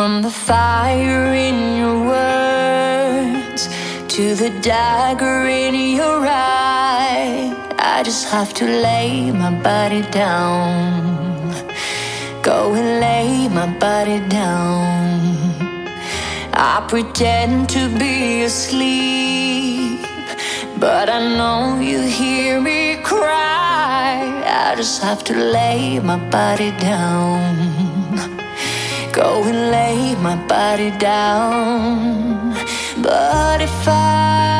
From the fire in your words to the dagger in your eye, I just have to lay my body down. Go and lay my body down. I pretend to be asleep, but I know you hear me cry. I just have to lay my body down. Go and lay my body down. But if I